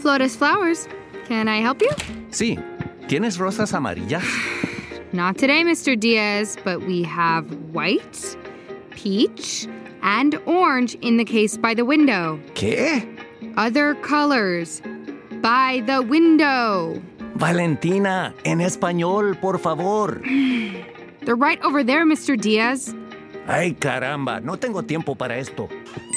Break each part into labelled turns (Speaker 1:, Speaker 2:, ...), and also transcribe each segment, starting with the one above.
Speaker 1: Flores Flowers. Can I help you?
Speaker 2: Sí. ¿Tienes rosas amarillas?
Speaker 1: Not today, Mr. Diaz, but we have white, peach, and orange in the case by the window.
Speaker 2: ¿Qué?
Speaker 1: Other colors. By the window.
Speaker 2: Valentina, en español, por favor.
Speaker 1: They're right over there, Mr. Diaz.
Speaker 2: Ay, caramba, no tengo tiempo para esto.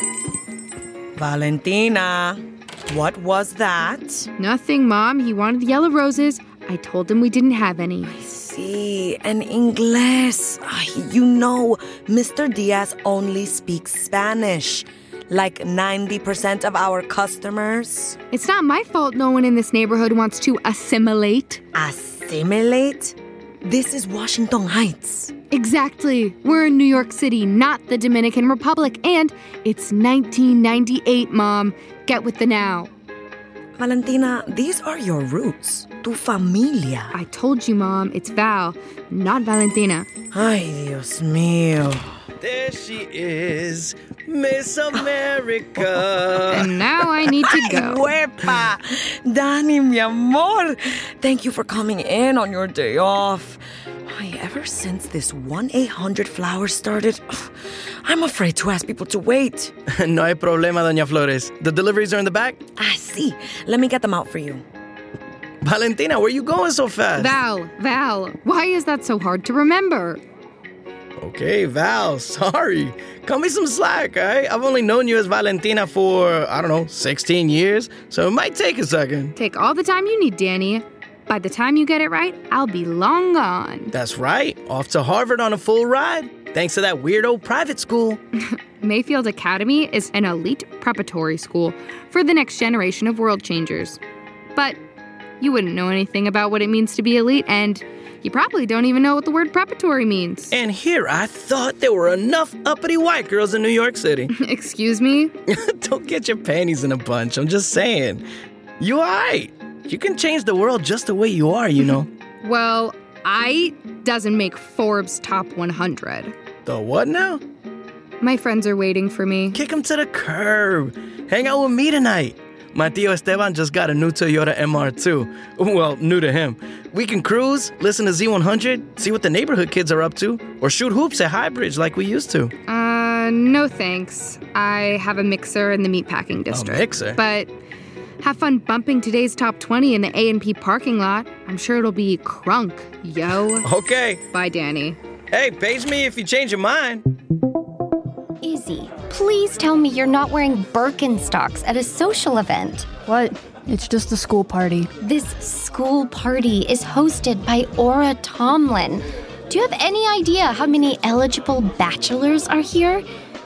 Speaker 3: Valentina, what was that?
Speaker 1: Nothing, Mom. He wanted yellow roses. I told him we didn't have any.
Speaker 3: Sí, en inglés. You know, Mr. Diaz only speaks Spanish. Like 90% of our customers.
Speaker 1: It's not my fault no one in this neighborhood wants to assimilate.
Speaker 3: Assimilate? This is Washington Heights.
Speaker 1: Exactly. We're in New York City, not the Dominican Republic. And it's 1998, Mom. Get with the now.
Speaker 3: Valentina, these are your roots. Tu familia.
Speaker 1: I told you, Mom. It's Val, not Valentina.
Speaker 3: Ay, Dios mío.
Speaker 4: There she is, Miss America.
Speaker 1: And now I need to go.
Speaker 3: Huepa! Dani, mi amor. Thank you for coming in on your day off. Ever since this 1-800-Flowers started, I'm afraid to ask people to wait.
Speaker 4: No hay problema, Doña Flores. The deliveries are in the back.
Speaker 3: Sí. Let me get them out for you.
Speaker 4: Valentina, where you going so fast?
Speaker 1: Val, why is that so hard to remember?
Speaker 4: Okay, Val, sorry. Cut me some slack, all right? I've only known you as Valentina for, 16 years, so it might take a second.
Speaker 1: Take all the time you need, Danny. By the time you get it right, I'll be long gone.
Speaker 4: That's right. Off to Harvard on a full ride. Thanks to that weirdo private school.
Speaker 1: Mayfield Academy is an elite preparatory school for the next generation of world changers. But you wouldn't know anything about what it means to be elite, and you probably don't even know what the word preparatory means.
Speaker 4: And here I thought there were enough uppity white girls in New York City.
Speaker 1: Excuse me?
Speaker 4: Don't get your panties in a bunch. I'm just saying. You all right. You can change the world just the way you are, you know.
Speaker 1: Well, I doesn't make Forbes Top 100.
Speaker 4: The what now?
Speaker 1: My friends are waiting for me.
Speaker 4: Kick them to the curb. Hang out with me tonight. My tío Esteban just got a new Toyota MR2. Well, new to him. We can cruise, listen to Z100, see what the neighborhood kids are up to, or shoot hoops at Highbridge like we used to.
Speaker 1: No thanks. I have a mixer in the meatpacking district.
Speaker 4: A mixer?
Speaker 1: But have fun bumping today's top 20 in the A&P parking lot. I'm sure it'll be crunk, yo.
Speaker 4: Okay.
Speaker 1: Bye, Danny.
Speaker 4: Hey, page me if you change your mind.
Speaker 5: Izzy, please tell me you're not wearing Birkenstocks at a social event.
Speaker 6: What? It's just a school party.
Speaker 5: This school party is hosted by Aura Tomlin. Do you have any idea how many eligible bachelors are here?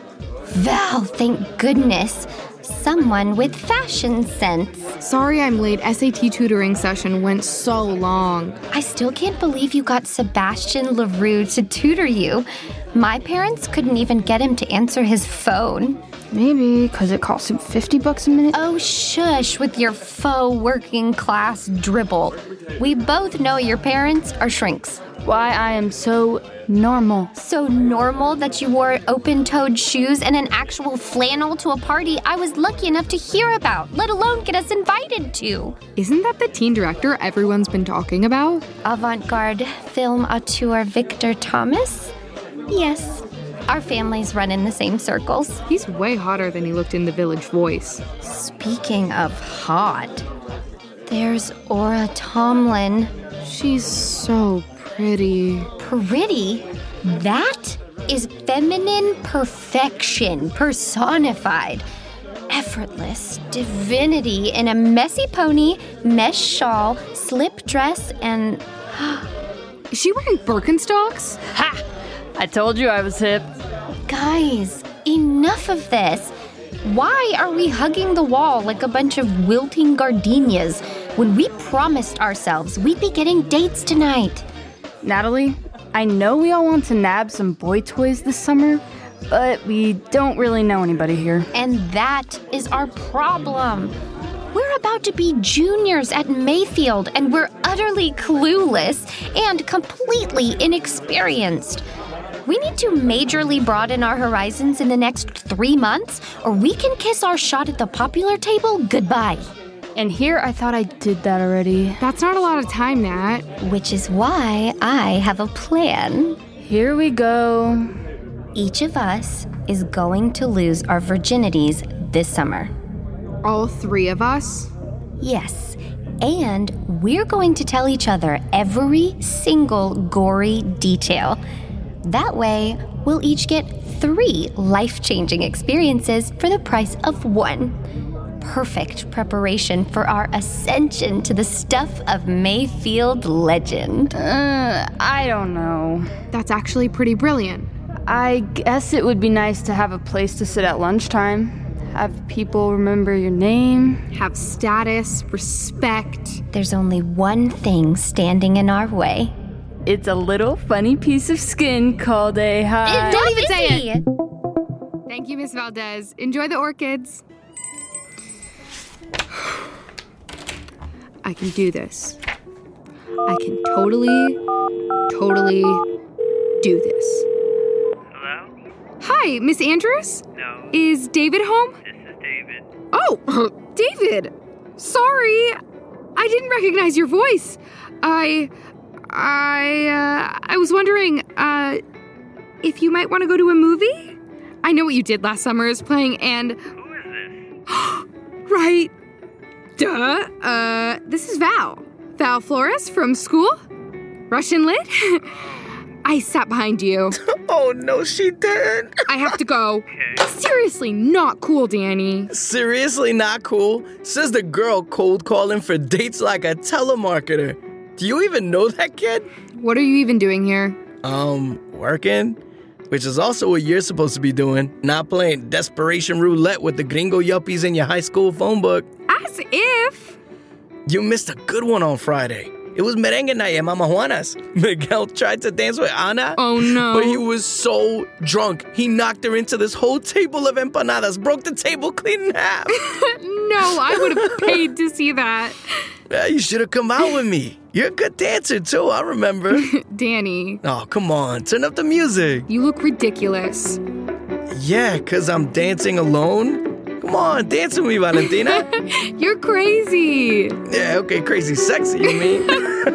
Speaker 5: Val, thank goodness. Someone with fashion sense.
Speaker 1: Sorry I'm late. SAT tutoring session went so long.
Speaker 5: I still can't believe you got Sebastian LaRue to tutor you. My parents couldn't even get him to answer his phone.
Speaker 6: Maybe because it costs him $50 a minute.
Speaker 5: Oh, shush with your faux working class dribble. We both know your parents are shrinks.
Speaker 6: Why I am so normal.
Speaker 5: So normal that you wore open-toed shoes and an actual flannel to a party I was lucky enough to hear about, let alone get us invited to.
Speaker 1: Isn't that the teen director everyone's been talking about?
Speaker 5: Avant-garde film auteur Victor Thomas? Yes. Our families run in the same circles.
Speaker 1: He's way hotter than he looked in The Village Voice.
Speaker 5: Speaking of hot, there's Aura Tomlin.
Speaker 1: She's so pretty.
Speaker 5: Pretty? That is feminine perfection personified. Effortless divinity in a messy pony, mesh shawl, slip dress, and...
Speaker 1: Is she wearing Birkenstocks?
Speaker 6: Ha! I told you I was hip.
Speaker 5: Guys, enough of this. Why are we hugging the wall like a bunch of wilting gardenias when we promised ourselves we'd be getting dates tonight?
Speaker 6: Natalie, I know we all want to nab some boy toys this summer, but we don't really know anybody here.
Speaker 5: And that is our problem. We're about to be juniors at Mayfield, and we're utterly clueless and completely inexperienced. We need to majorly broaden our horizons in the next 3 months, or we can kiss our shot at the popular table goodbye.
Speaker 6: And here, I thought I did that already.
Speaker 1: That's not a lot of time, Nat.
Speaker 5: Which is why I have a plan.
Speaker 6: Here we go.
Speaker 5: Each of us is going to lose our virginities this summer.
Speaker 1: All 3 of us?
Speaker 5: Yes, and we're going to tell each other every single gory detail. That way, we'll each get 3 life-changing experiences for the price of 1. Perfect preparation for our ascension to the stuff of Mayfield legend.
Speaker 6: I don't know.
Speaker 1: That's actually pretty brilliant.
Speaker 6: I guess it would be nice to have a place to sit at lunchtime. Have people remember your name.
Speaker 1: Have status, respect.
Speaker 5: There's only one thing standing in our way.
Speaker 6: It's a little funny piece of skin called a high.
Speaker 1: Don't even say it. Thank you, Miss Valdez. Enjoy the orchids. I can do this. I can totally do this.
Speaker 7: Hello?
Speaker 1: Hi, Miss Andrews?
Speaker 7: No,
Speaker 1: Is David home?
Speaker 7: this is David.
Speaker 1: Oh, David. Sorry. I didn't recognize your voice. I was wondering, if you might want to go to a movie? I know what you did last summer is playing, and...
Speaker 7: Who is this?
Speaker 1: Right. Duh. This is Val. Val Flores from school? Russian Lit? I sat behind you.
Speaker 4: Oh, no, she didn't.
Speaker 1: I have to go. Seriously, not cool, Danny.
Speaker 4: Seriously not cool? Says the girl cold calling for dates like a telemarketer. Do you even know that kid?
Speaker 1: What are you even doing here?
Speaker 4: Working. Which is also what you're supposed to be doing. Not playing desperation roulette with the gringo yuppies in your high school phone book.
Speaker 1: As if.
Speaker 4: You missed a good one on Friday. It was merengue night at Mama Juana's. Miguel tried to dance with Ana.
Speaker 1: Oh, no.
Speaker 4: But he was so drunk, he knocked her into this whole table of empanadas, broke the table clean in half.
Speaker 1: No, I would have paid to see that.
Speaker 4: Yeah, you should have come out with me. You're a good dancer, too, I remember.
Speaker 1: Danny,
Speaker 4: Oh, come on, turn up the music.
Speaker 1: you look ridiculous.
Speaker 4: Yeah, 'cause I'm dancing alone? Come on, dance with me, Valentina.
Speaker 1: You're crazy.
Speaker 4: Yeah, okay, crazy sexy, you mean?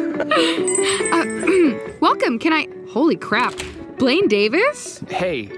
Speaker 1: Welcome, can I... Holy crap. Blaine Davis?
Speaker 8: Hey,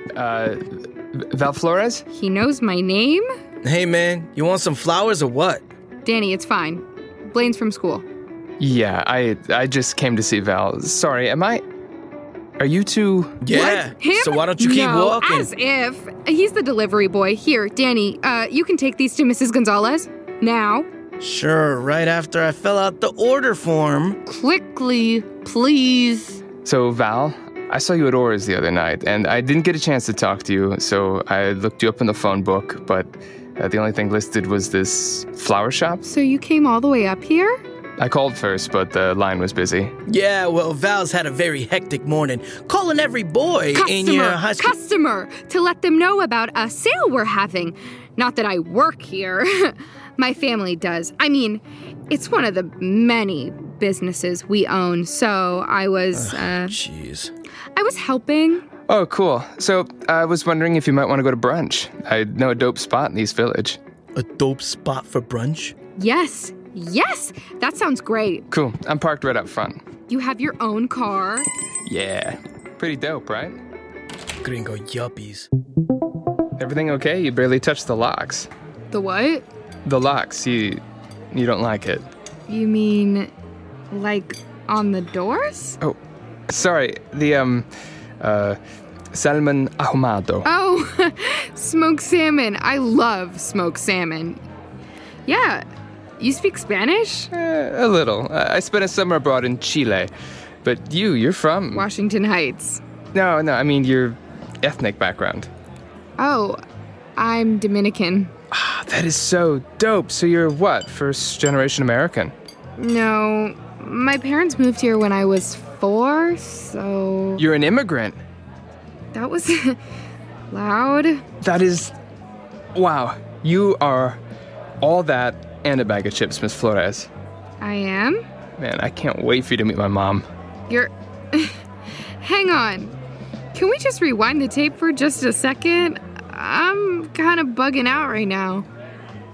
Speaker 8: Val Flores?
Speaker 1: He knows my name?
Speaker 4: Hey, man, you want some flowers or what?
Speaker 1: Danny, it's fine. Blaine's from school.
Speaker 8: Yeah, I just came to see Val. Sorry, are you two...
Speaker 4: Yeah,
Speaker 1: Him?
Speaker 4: so why don't you keep
Speaker 1: No,
Speaker 4: walking?
Speaker 1: as if. He's the delivery boy. Here, Danny, you can take these to Mrs. Gonzalez. Now.
Speaker 4: Sure, right after I fill out the order form.
Speaker 1: Quickly, please.
Speaker 8: So, Val, I saw you at Aura's the other night, and I didn't get a chance to talk to you, so I looked you up in the phone book, but the only thing listed was this flower shop.
Speaker 1: So you came all the way up here?
Speaker 8: I called first, but the line was busy.
Speaker 4: Yeah, well, Val's had a very hectic morning, calling every boy in your high school.
Speaker 1: Customer, to let them know about a sale we're having. Not that I work here. My family does. I mean, it's one of the many businesses we own, so I was,
Speaker 4: Jeez.
Speaker 1: I was helping.
Speaker 8: Oh, cool. So, I was wondering if you might want to go to brunch. I know a dope spot in East Village.
Speaker 4: A dope spot for brunch?
Speaker 1: Yes, that sounds great.
Speaker 8: Cool. I'm parked right up front.
Speaker 1: You have your own car.
Speaker 8: Yeah. Pretty dope, right?
Speaker 4: Gringo yuppies.
Speaker 8: Everything okay? You barely touched the locks.
Speaker 1: The what?
Speaker 8: The locks, you don't like it.
Speaker 1: You mean, like, on the doors?
Speaker 8: Oh, sorry. The, salmon ahumado.
Speaker 1: Oh, smoked salmon. I love smoked salmon. Yeah, you speak Spanish?
Speaker 8: A little. I spent a summer abroad in Chile. But you're from...
Speaker 1: Washington Heights.
Speaker 8: No, I mean your ethnic background.
Speaker 1: Oh, I'm Dominican.
Speaker 8: That is so dope. So you're what, first generation American?
Speaker 1: No, my parents moved here when I was 4, so...
Speaker 8: You're an immigrant.
Speaker 1: That was loud.
Speaker 8: That is... Wow. You are all that and a bag of chips, Miss Flores.
Speaker 1: I am?
Speaker 8: Man, I can't wait for you to meet my mom.
Speaker 1: You're... Hang on. Can we just rewind the tape for just a second? I'm kind of bugging out right now.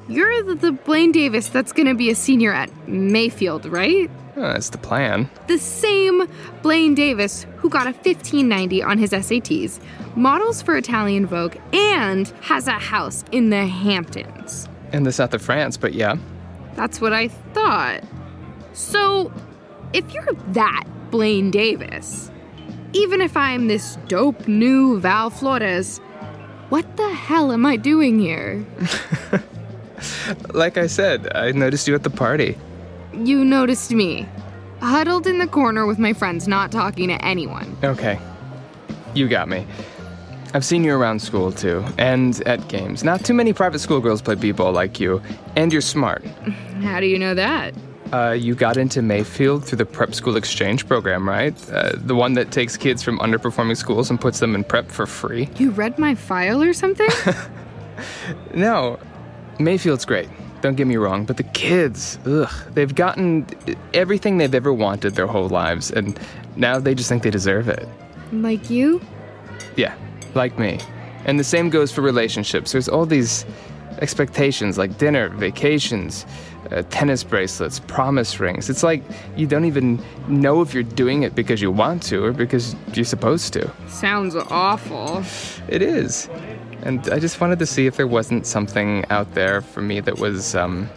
Speaker 1: You're the Blaine Davis that's gonna be a senior at Mayfield, right?
Speaker 8: That's the plan.
Speaker 1: The same Blaine Davis who got a 1590 on his SATs, models for Italian Vogue, and has a house in the Hamptons.
Speaker 8: In the south of France, but yeah.
Speaker 1: That's what I thought. So, if you're that Blaine Davis, even if I'm this dope new Val Flores, what the hell am I doing here?
Speaker 8: Like I said, I noticed you at the party.
Speaker 1: You noticed me, huddled in the corner with my friends, not talking to anyone.
Speaker 8: Okay. You got me. I've seen you around school, too, and at games. Not too many private school girls play b-ball like you, and you're smart.
Speaker 1: How do you know that?
Speaker 8: You got into Mayfield through the prep school exchange program, right? The one that takes kids from underperforming schools and puts them in prep for free.
Speaker 1: You read my file or something?
Speaker 8: No, Mayfield's great. Don't get me wrong, but the kids, they've gotten everything they've ever wanted their whole lives, and now they just think they deserve it.
Speaker 1: Like you?
Speaker 8: Yeah, like me. And the same goes for relationships. There's all these expectations like dinner, vacations, tennis bracelets, promise rings. It's like you don't even know if you're doing it because you want to or because you're supposed to.
Speaker 1: Sounds awful.
Speaker 8: It is. And I just wanted to see if there wasn't something out there for me that was,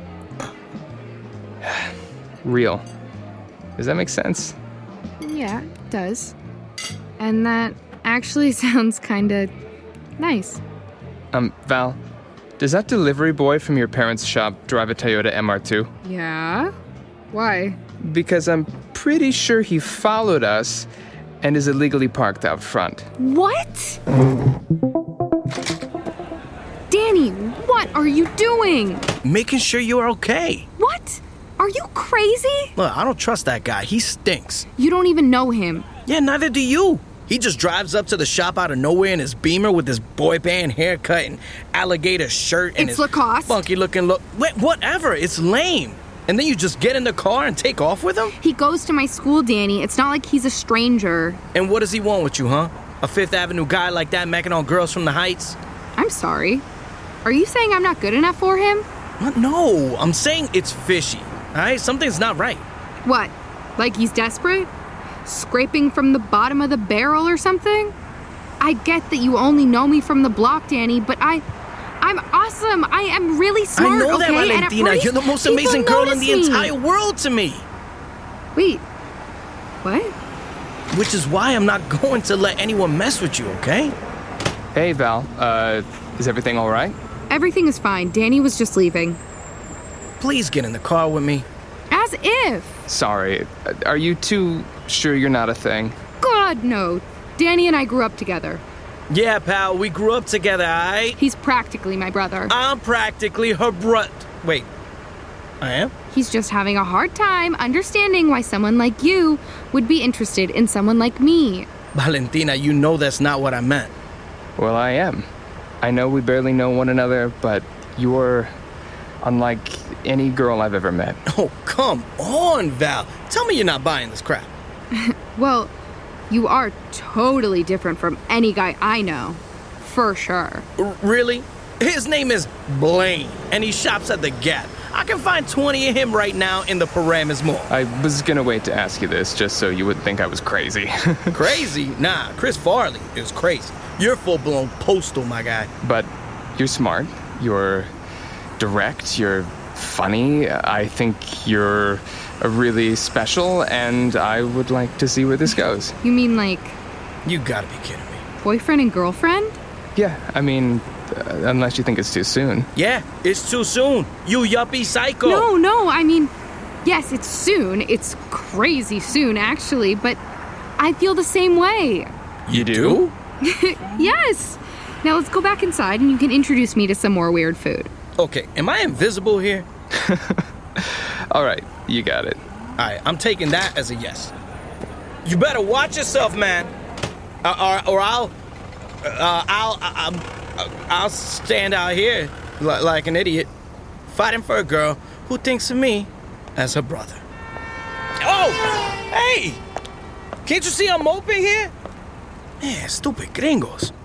Speaker 8: real. Does that make sense?
Speaker 1: Yeah, it does. And that actually sounds kinda nice.
Speaker 8: Val, does that delivery boy from your parents' shop drive a Toyota MR2?
Speaker 1: Yeah? Why?
Speaker 8: Because I'm pretty sure he followed us and is illegally parked out front.
Speaker 1: What? Danny, what are you doing?
Speaker 4: Making sure you're okay.
Speaker 1: What? Are you crazy?
Speaker 4: Look, I don't trust that guy. He stinks.
Speaker 1: You don't even know him.
Speaker 4: Yeah, neither do you. He just drives up to the shop out of nowhere in his Beamer with his boy band haircut and alligator shirt and
Speaker 1: It's
Speaker 4: his
Speaker 1: Lacoste.
Speaker 4: funky looking look. Wait, whatever. It's lame. And then you just get in the car and take off with him?
Speaker 1: He goes to my school, Danny. It's not like he's a stranger.
Speaker 4: And what does he want with you, huh? A Fifth Avenue guy like that macking on girls from the Heights?
Speaker 1: I'm sorry. Are you saying I'm not good enough for him?
Speaker 4: What? No, I'm saying it's fishy. All right? Something's not right.
Speaker 1: What? Like he's desperate? Scraping from the bottom of the barrel or something? I get that you only know me from the block, Danny, but I'm awesome. I am really smart,
Speaker 4: I know that,
Speaker 1: okay?
Speaker 4: Valentina. You're the most amazing girl in the entire world to me.
Speaker 1: Wait. What?
Speaker 4: Which is why I'm not going to let anyone mess with you, okay?
Speaker 8: Hey, Val. Is everything all right?
Speaker 1: Everything is fine. Danny was just leaving.
Speaker 4: Please get in the car with me.
Speaker 1: As if.
Speaker 8: Sorry. Are you too sure you're not a thing?
Speaker 1: God, no. Danny and I grew up together.
Speaker 4: Yeah, pal, we grew up together, alright?
Speaker 1: He's practically my brother.
Speaker 4: I'm practically her Wait, I am?
Speaker 1: He's just having a hard time understanding why someone like you would be interested in someone like me.
Speaker 4: Valentina, you know that's not what I meant.
Speaker 8: Well, I am. I know we barely know one another, but you're unlike any girl I've ever met.
Speaker 4: Oh, come on, Val. Tell me you're not buying this crap.
Speaker 1: Well, you are totally different from any guy I know. For sure.
Speaker 4: Really? His name is Blaine, and he shops at the Gap. I can find 20 of him right now in the Paramus Mall.
Speaker 8: I was gonna wait to ask you this, just so you wouldn't think I was crazy.
Speaker 4: Crazy? Nah, Chris Farley is crazy. You're full-blown postal, my guy.
Speaker 8: But you're smart, you're direct, you're funny. I think you're really special, and I would like to see where this goes.
Speaker 1: You mean like
Speaker 4: You gotta be kidding me.
Speaker 1: boyfriend and girlfriend?
Speaker 8: Yeah, I mean, unless you think it's too soon.
Speaker 4: Yeah, it's too soon. You yuppie psycho.
Speaker 1: No, I mean, yes, it's soon. It's crazy soon, actually, but I feel the same way.
Speaker 8: You do?
Speaker 1: Yes. Now let's go back inside and you can introduce me to some more weird food.
Speaker 4: Okay, am I invisible here?
Speaker 8: All right, you got it.
Speaker 4: All right, I'm taking that as a yes. You better watch yourself, man. Or I'll stand out here like an idiot, fighting for a girl who thinks of me as her brother. Oh, hey! Can't you see I'm moping here? Man, stupid gringos.